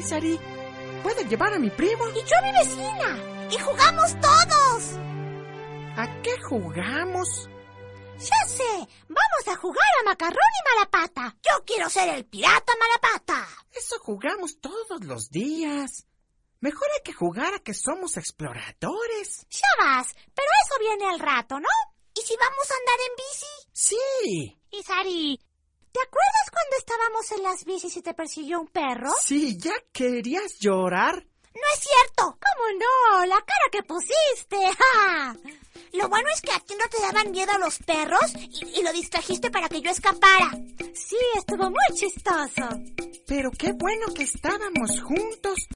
Sari. ¿Puedo llevar a mi primo? Y yo a mi vecina. Y jugamos todos. ¿A qué jugamos? Ya sé, vamos a jugar a Macarrón y Malapata. Yo quiero ser el pirata Malapata. Eso jugamos todos los días. Mejor hay que jugar a que somos exploradores. Ya vas, pero eso viene al rato, ¿no? ¿Y si vamos a andar en bici? Sí. Y Sari, ¿te acuerdas cuando estábamos en las bicis y te persiguió un perro? Sí, ¿ya querías llorar? No es cierto. ¿Cómo no? La cara que pusiste. ¡Ja! Lo bueno es que a ti no te daban miedo los perros y lo distrajiste para que yo escapara. Sí, estuvo muy chistoso. Pero qué bueno que estábamos juntos.